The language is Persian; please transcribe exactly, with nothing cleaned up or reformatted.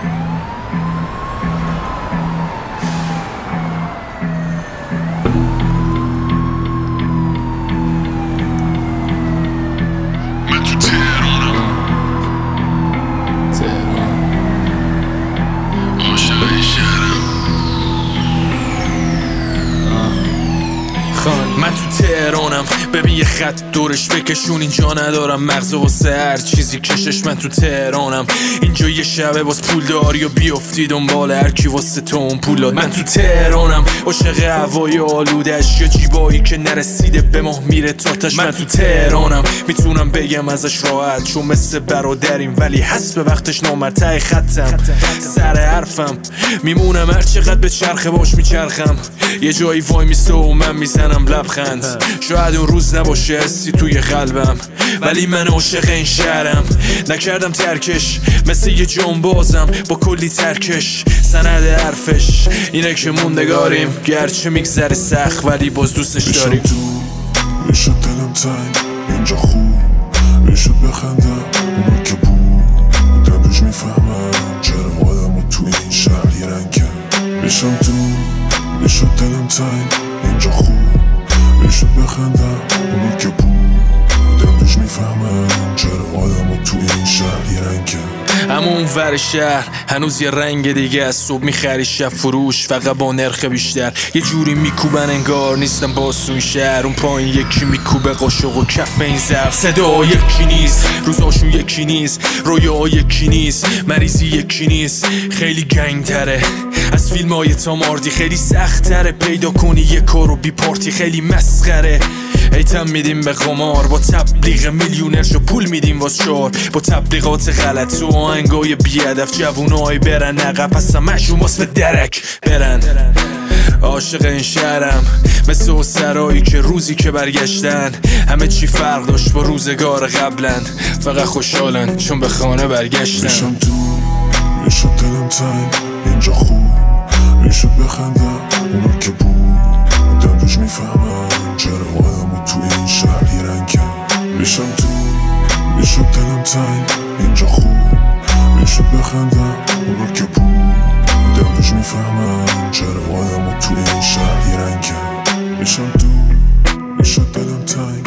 من تو تهرانم، ببین یه خط دورش بکشون، اینجا ندارم مغز واسه هر چیزی کشش. من تو تهرانم، اینجا یه شبه باز پول داری و بیافتی دنبال هر کی واسه تو اون پولاد. من تو تهرانم، عاشق هوای آلودش یا جیبایی که نرسیده به ماه میره تاتش. من تو تهرانم، میتونم بگم ازش راحت چون مثل برادریم، ولی حسب وقتش نامرتع خطم. سر حرفم میمونم هر چقدر به چرخه باش میچرخم، یه جایی وای میسته و من میزنم لبخند. شاید اون روز نباشه حسی توی قلبم، ولی من عاشق این شهرم. نکردم ترکش مثل یه جانبازم با کلی ترکش. سند حرفش اینه که موندگاریم، گرچه میگذره سخت ولی باز دوستش داریم. میشد دلم تنگ اینجا خوب، میشد بخندم اونا که بود بودن روش میفهمم چرا آدم و تو این شهر یه رنگم. میشم تو میشد دلم تنگ اینجا خوب، میشد بخندم اونا که بود بودن روش میفهمم چرا آدم و تو این شهر یه رنگم. اما اون ور شهر هنوز یه رنگ دیگه از صبح میخری شب فروش، فقط با نرخ بیشتر. یه جوری میکوبن انگار نیستم باز تو این شهر. اون پایین یکی میکوبه قاشق و کف این ظرف. صدا یکی نیست، روزاشون یکی نیست، رویا یکی نیست، مریضی یکی نیست. خیلی گنگ تره از فیلم های تاماردی، خیلی سخت تره پیدا کنی یه کارو بی پارتی. خیلی مسخره ایتم میدیم به قمار، با تبلیغ میلیونرشو پول میدیم واس شار. با تبلیغات غلط و آهنگای بی‌هدف جوونای برن عقب، پس همشون واس به درک برن. عاشق این شهرم مثل اون سرایی که روزی که برگشتن همه چی فرق داشت با روزگار قبلن، فقط خوشحالن چون به خانه برگشتن. میشم تو میشد دلم تنگ اینجا خوب، میشد بخندم اونا که بود بودن روش میفهمم چرا آدم و تو این شهر یه رنگم. میشم تو میشد دلم تنگ اینجا خوب، میشد بخندم اونا که بود بودن روش میفهمم چرا آدم و تو این شهر یه رنگم. میشم تو میشد دلم تنگ